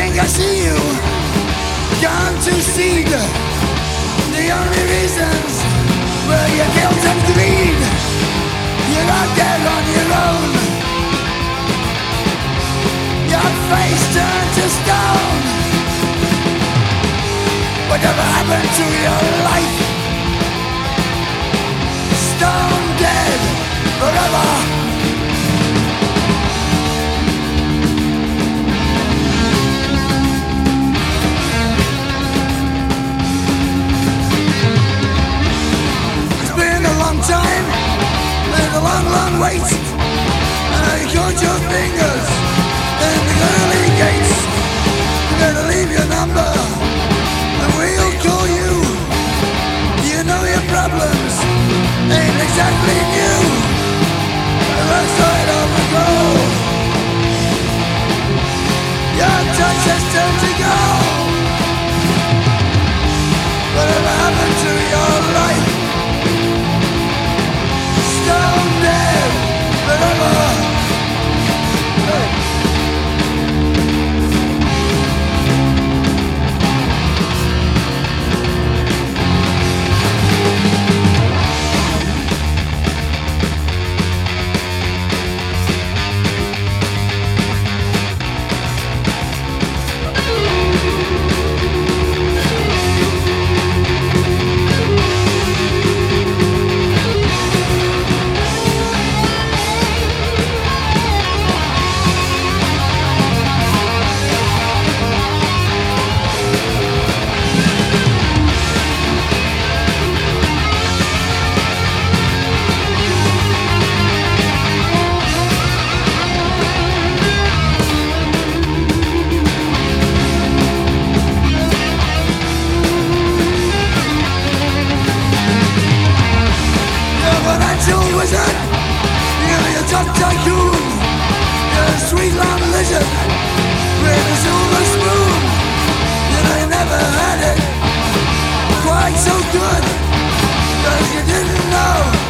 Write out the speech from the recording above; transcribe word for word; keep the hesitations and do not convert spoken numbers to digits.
think I see you. Can't you see the, the only reasons were your guilt and greed? You're out there on your own. Your face turned to stone. Whatever happened to your life? Stone dead forever. Time, there's a long, long wait, and I caught your fingers in the early gates. You better leave your number, and we'll call you. You know your problems ain't exactly new. The left side of the road, your touch has turned to gold. Whatever happened to your life? Stone dead forever. Hey. Wizard, you're a top tycoon, you're a sweet long lizard with a silver spoon. You know you never had it quite so good, 'cause you didn't know